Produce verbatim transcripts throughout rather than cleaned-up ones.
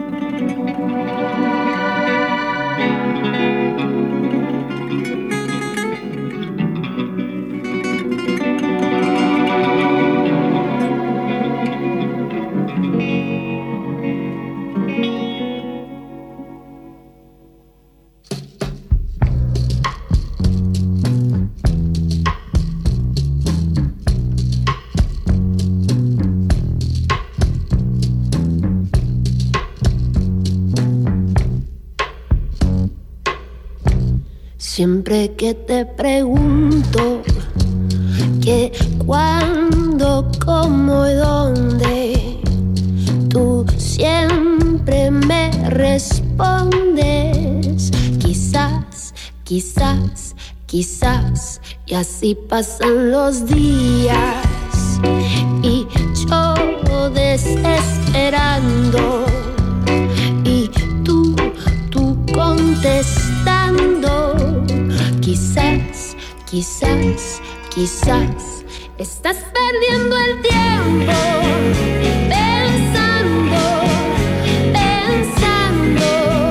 Siempre que te pregunto qué, cuándo, cómo y dónde, tú siempre me respondes quizás, quizás, quizás. Y así pasan los días y yo desesperando y tú, tú contestando. Quizás, quizás, quizás estás perdiendo el tiempo pensando, pensando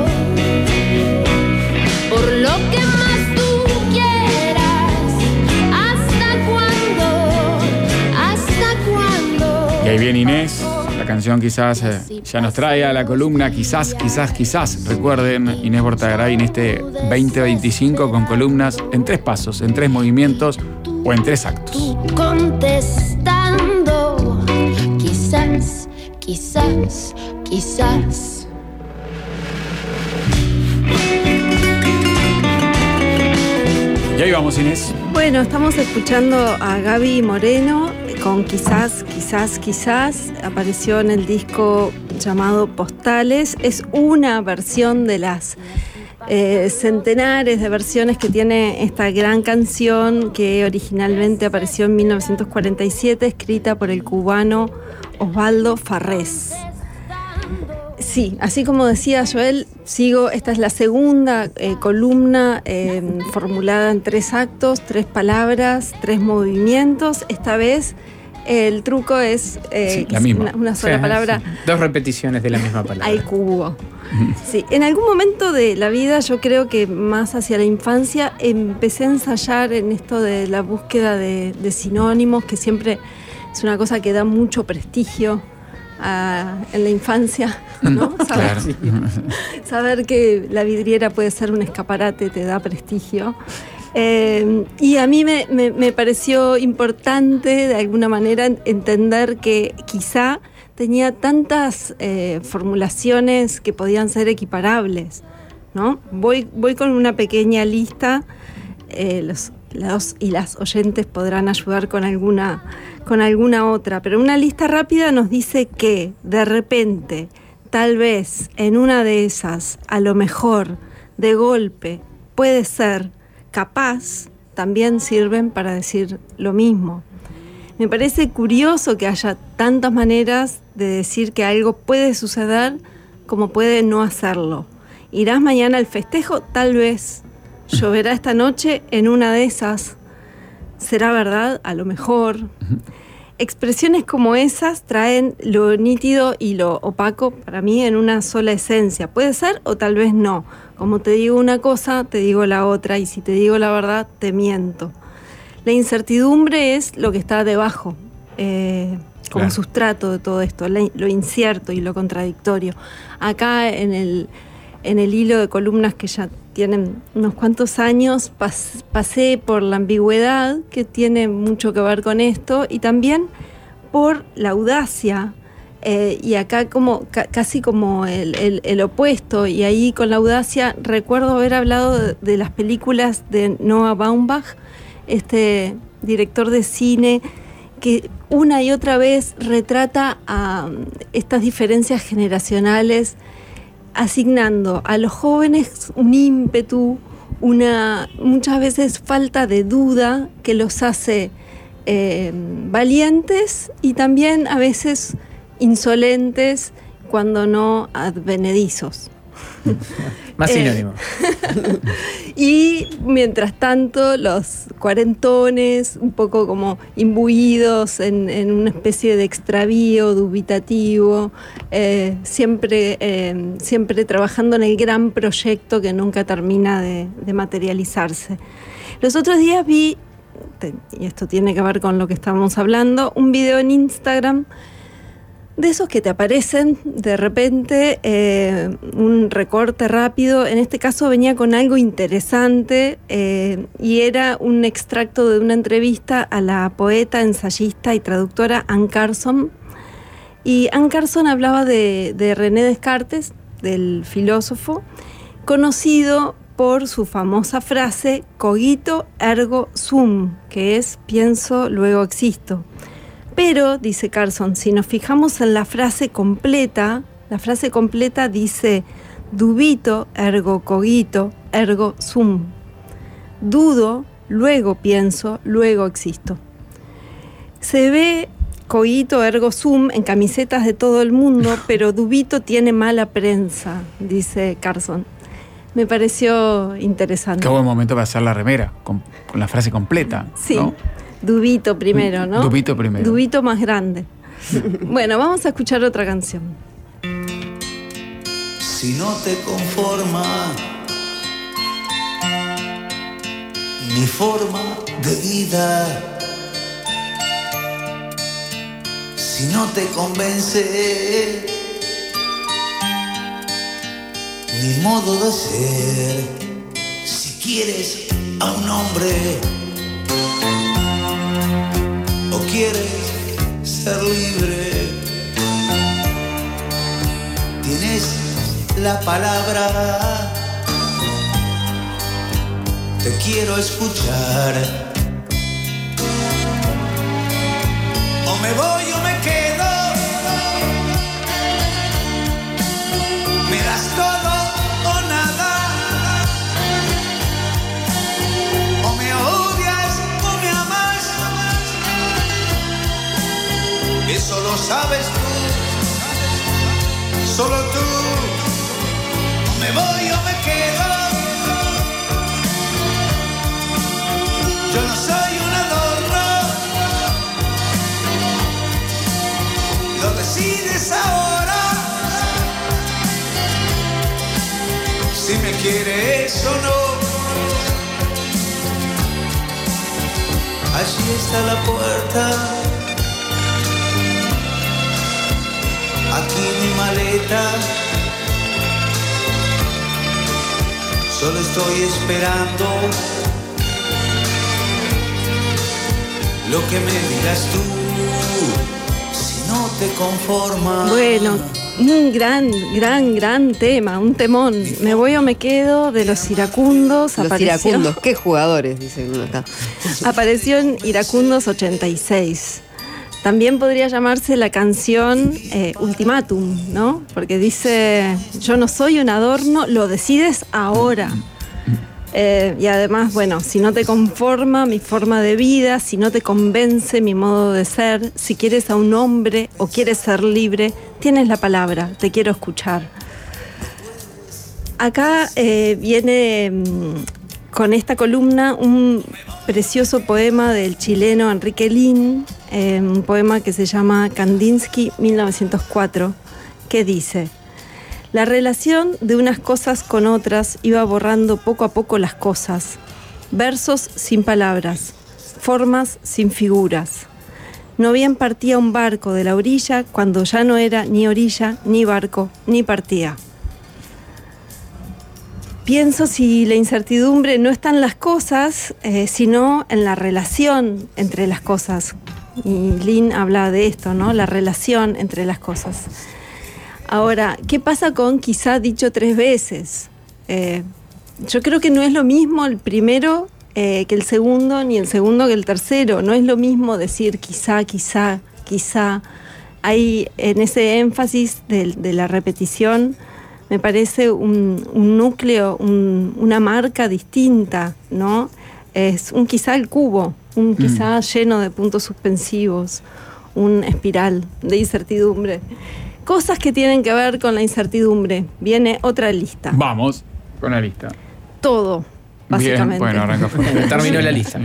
por lo que más tú quieras. ¿Hasta cuándo? ¿Hasta cuándo? Y ahí viene Inés. La canción quizás eh, ya nos trae a la columna Quizás, quizás, quizás. Recuerden, Inés Bortagaray en este veinte veinticinco con columnas en tres pasos, en tres movimientos o en tres actos. Contestando, quizás, quizás, quizás. Y ahí vamos, Inés. Bueno, estamos escuchando a Gaby Moreno con Quizás, quizás, quizás. Apareció en el disco llamado Postales. Es una versión de las eh, centenares de versiones que tiene esta gran canción que originalmente apareció en mil novecientos cuarenta y siete, escrita por el cubano Osvaldo Farrés. Sí, así como decía Joel, sigo, esta es la segunda eh, columna eh, formulada en tres actos, tres palabras, tres movimientos. Esta vez eh, el truco es eh, sí, la misma. Una, una sola sí, palabra. Sí. Dos repeticiones de la misma palabra. Al cubo. Sí, en algún momento de la vida, yo creo que más hacia la infancia, empecé a ensayar en esto de la búsqueda de, de sinónimos, que siempre es una cosa que da mucho prestigio a, en la infancia, ¿no? Saber, Claro. saber que la vidriera puede ser un escaparate te da prestigio. Eh, y a mí me, me, me pareció importante de alguna manera entender que quizá tenía tantas eh, formulaciones que podían ser equiparables, ¿no? Voy, voy con una pequeña lista, eh, los, los y las oyentes podrán ayudar con alguna, con alguna otra, pero una lista rápida nos dice que de repente, tal vez en una de esas, a lo mejor, de golpe, puede ser, capaz, también sirven para decir lo mismo. Me parece curioso que haya tantas maneras de decir que algo puede suceder como puede no hacerlo. ¿Irás mañana al festejo? Tal vez. ¿Lloverá esta noche? En una de esas. ¿Será verdad? A lo mejor. Expresiones como esas traen lo nítido y lo opaco para mí en una sola esencia. Puede ser o tal vez no. Como te digo una cosa, te digo la otra, y si te digo la verdad, te miento. La incertidumbre es lo que está debajo, eh, como claro. sustrato de todo esto, lo incierto y lo contradictorio. Acá en el, en el hilo de columnas que ya tienen unos cuantos años, pas, pasé por la ambigüedad, que tiene mucho que ver con esto, y también por la audacia, eh, y acá como ca, casi como el, el, el opuesto, y ahí con la audacia recuerdo haber hablado de, de las películas de Noah Baumbach, este director de cine que una y otra vez retrata a estas diferencias generacionales, asignando a los jóvenes un ímpetu, una muchas veces falta de duda que los hace eh, valientes y también a veces insolentes, cuando no advenedizos. Más sinónimo. Eh, y mientras tanto, los cuarentones, un poco como imbuidos en, en una especie de extravío dubitativo, eh, siempre, eh, siempre trabajando en el gran proyecto que nunca termina de, de materializarse. Los otros días vi, y esto tiene que ver con lo que estábamos hablando, un video en Instagram de esos que te aparecen de repente, eh, un recorte rápido. En este caso venía con algo interesante eh, y era un extracto de una entrevista a la poeta, ensayista y traductora Anne Carson. Y Anne Carson hablaba de, de René Descartes, del filósofo, conocido por su famosa frase cogito ergo sum, que es pienso, luego existo. Pero, dice Carson, si nos fijamos en la frase completa, la frase completa dice dubito ergo cogito ergo sum. Dudo, luego pienso, luego existo. Se ve cogito ergo sum en camisetas de todo el mundo, pero dubito tiene mala prensa, dice Carson. Me pareció interesante. Qué buen momento para hacer la remera, con, con la frase completa. Sí, ¿no? Dubito primero, ¿no? Dubito primero. Dubito más grande. Bueno, vamos a escuchar otra canción. Si no te conforma mi forma de vida, si no te convence mi modo de ser, si quieres a un hombre o quieres ser libre, tienes la palabra, te quiero escuchar. O me voy o me quedo, me das todo o nada, o me odias o me amas, eso lo sabes tú, solo tú. O me voy o me quedo, yo no soy un adorno, lo decides ahora, si me quieres o no. Allí está la puerta, aquí mi maleta, solo estoy esperando lo que me digas tú, si no te conformas. Bueno, un gran, gran, gran tema, un temón. Me voy o me quedo, de los iracundos. Los apareció, iracundos, qué jugadores, dice uno acá. Apareció en Iracundos ochenta y seis. También podría llamarse la canción eh, Ultimátum, ¿no? Porque dice, yo no soy un adorno, lo decides ahora. Eh, y además, bueno, si no te conforma mi forma de vida, si no te convence mi modo de ser, si quieres a un hombre o quieres ser libre, tienes la palabra, te quiero escuchar. Acá eh, viene mmm, con esta columna un precioso poema del chileno Enrique Lin, eh, un poema que se llama Kandinsky mil novecientos cuatro, que dice: la relación de unas cosas con otras iba borrando poco a poco las cosas. Versos sin palabras, formas sin figuras. No bien partía un barco de la orilla cuando ya no era ni orilla, ni barco, ni partía. Pienso si la incertidumbre no está en las cosas, eh, sino en la relación entre las cosas. Y Lin habla de esto, ¿no? La relación entre las cosas. Ahora, ¿qué pasa con quizá dicho tres veces? Eh, yo creo que no es lo mismo el primero eh, que el segundo, ni el segundo que el tercero. No es lo mismo decir quizá, quizá, quizá. Hay en ese énfasis de, de la repetición, me parece un, un núcleo, un, una marca distinta, ¿no? Es un quizá al cubo, un quizá mm. lleno de puntos suspensivos, un espiral de incertidumbre. Cosas que tienen que ver con la incertidumbre. Viene otra lista. Vamos con la lista. Todo, básicamente. Bien, bueno, arranca fuerte. Terminó la lista.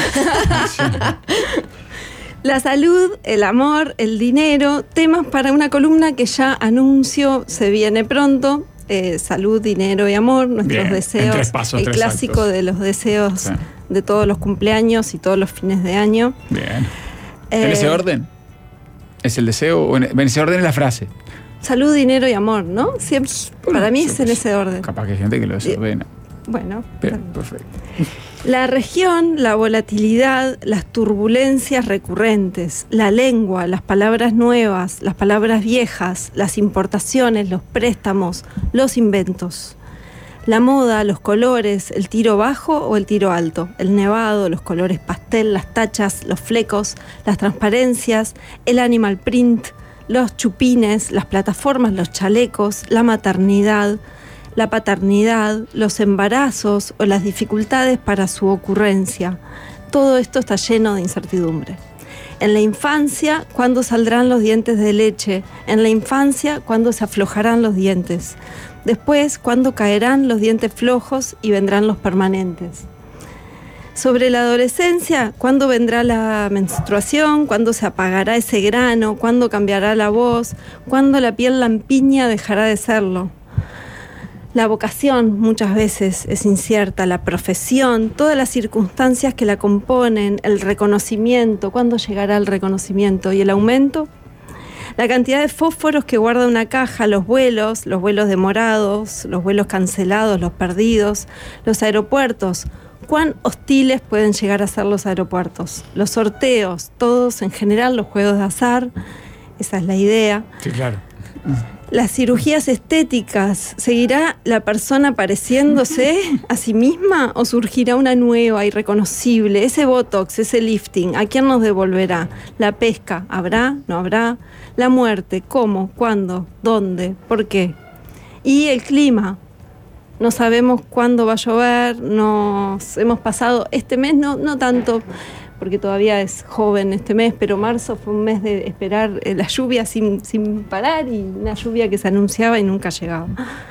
La salud, el amor, el dinero, temas para una columna que ya anuncio se viene pronto. Eh, salud, dinero y amor, nuestros Bien, deseos. en tres pasos, el tres clásico actos. de los deseos Sí. de todos los cumpleaños y todos los fines de año. Bien. Eh, ¿En ese orden? ¿Es el deseo o en, en ese orden es la frase? Salud, dinero y amor, ¿no? Siempre, Bueno, para mí sí, es en pues, ese orden. Capaz que hay gente que lo desordena. Bueno, Bien, perfecto. la región, la volatilidad, las turbulencias recurrentes, la lengua, las palabras nuevas, las palabras viejas, las importaciones, los préstamos, los inventos. La moda, los colores, el tiro bajo o el tiro alto, el nevado, los colores pastel, las tachas, los flecos, las transparencias, el animal print, los chupines, las plataformas, los chalecos, la maternidad, la paternidad, los embarazos o las dificultades para su ocurrencia. Todo esto está lleno de incertidumbre. En la infancia, ¿cuándo saldrán los dientes de leche? En la infancia, ¿cuándo se aflojarán los dientes? Después, ¿cuándo caerán los dientes flojos y vendrán los permanentes? Sobre la adolescencia, ¿cuándo vendrá la menstruación? ¿Cuándo se apagará ese grano? ¿Cuándo cambiará la voz? ¿Cuándo la piel lampiña dejará de serlo? La vocación muchas veces es incierta, la profesión, todas las circunstancias que la componen, el reconocimiento, ¿cuándo llegará el reconocimiento? ¿Y el aumento? La cantidad de fósforos que guarda una caja, los vuelos, los vuelos demorados, los vuelos cancelados, los perdidos, los aeropuertos. ¿Cuán hostiles pueden llegar a ser los aeropuertos? Los sorteos, todos en general, los juegos de azar, esa es la idea. Sí, claro. Las cirugías estéticas, ¿seguirá la persona pareciéndose a sí misma o surgirá una nueva, irreconocible? Ese botox, ese lifting, ¿a quién nos devolverá? La pesca, ¿habrá? ¿No habrá? La muerte, ¿cómo? ¿Cuándo? ¿Dónde? ¿Por qué? Y el clima, no sabemos cuándo va a llover, nos hemos pasado este mes, no, no tanto, porque todavía es joven este mes, pero marzo fue un mes de esperar eh, la lluvia sin, sin parar y una lluvia que se anunciaba y nunca llegaba.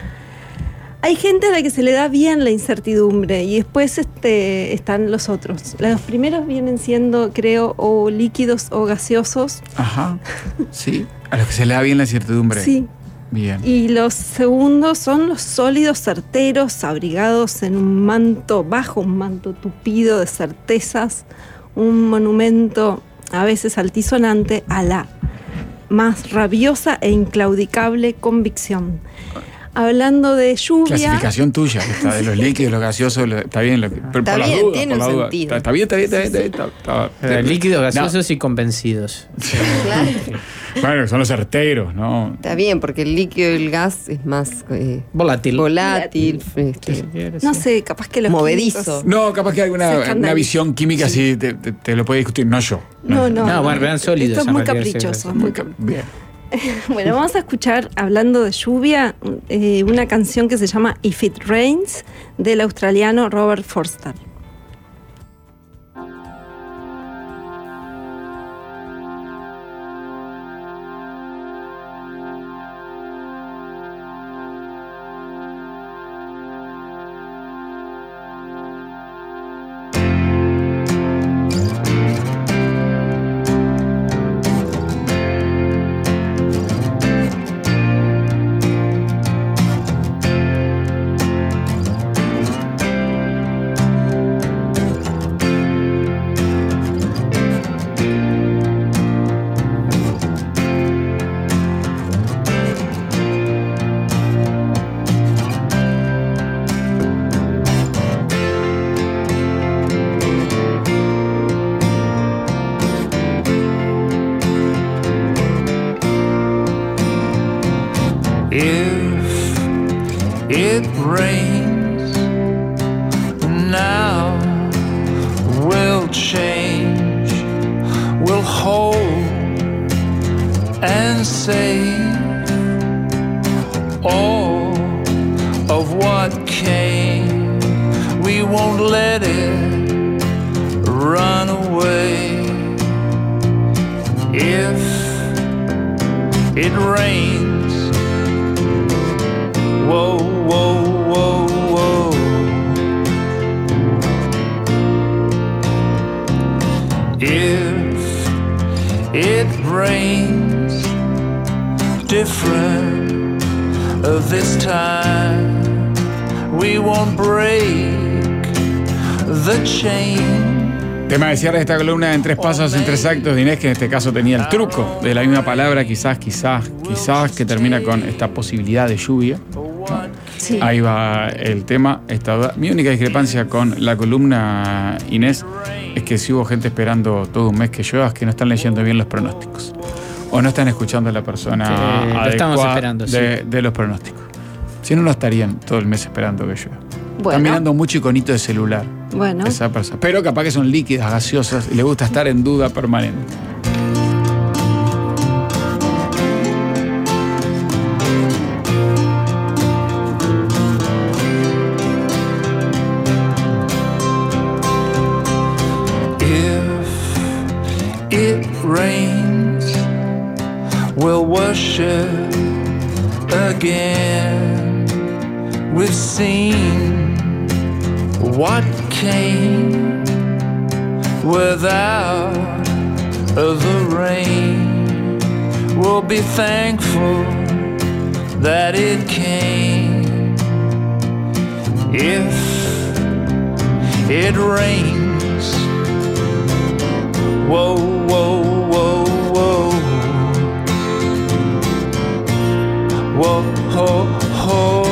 Hay gente a la que se le da bien la incertidumbre y después este, están los otros. Los primeros vienen siendo, creo, o líquidos o gaseosos. Ajá. Sí. A los que se le da bien la incertidumbre. Sí. Bien. Y los segundos son los sólidos, certeros, abrigados en un manto bajo, un manto tupido de certezas, un monumento a veces altisonante a la más rabiosa e inclaudicable convicción. Hablando de lluvia... Clasificación tuya, está de los líquidos, los gaseosos, lo- está bien. Lo que, pero Está por las bien, dudas, tiene por un las dudas. sentido. Está, está bien, está bien, está bien. Está bien, está- está- Eh, líquidos, No. gaseosos y convencidos. Claro. Bueno, son los certeros, ¿no? Está bien, porque el líquido y el gas es más eh, Volátil. volátil, este, No sé, capaz que los movedizo. químicos- No, capaz que hay Se una, escandaliza. una visión química así, te, te- te lo puede discutir, no yo. No, no. No, bueno, vean sólidos, Esto es en muy realidad, sí, caprichoso. sí. muy Muy ca- bien. Bueno, vamos a escuchar, hablando de lluvia, eh, una canción que se llama If It Rains, del australiano Robert Forster. If it rains now, we'll change, we'll hold and save all of what came. We won't let it run away. If it rains. Whoa, whoa, whoa, whoa. If it rains different of this time, we won't break the chain. Tema de cierre de esta columna en tres pasos, en tres actos de Inés, que en este caso tenía el truco de la misma palabra, quizás, quizás, quizás, que termina con esta posibilidad de lluvia. Sí. Ahí va el tema. Esta duda. Mi única discrepancia con la columna, Inés, es que si hubo gente esperando todo un mes que llueva, es que no están leyendo bien los pronósticos. O no están escuchando a la persona Sí, lo adecuada estamos esperando, de, sí. de los pronósticos. Si no, no estarían todo el mes esperando que llueva. Bueno. Están mirando mucho iconito de celular. Bueno. Esa persona. Pero capaz que son líquidas, gaseosas, y le gusta estar en duda permanente. If it rains, we'll worship again. We've seen what came without the rain. We'll be thankful that it came. If it rains, whoa, whoa, whoa, whoa, whoa, ho, ho.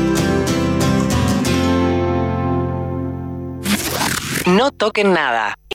No toquen nada.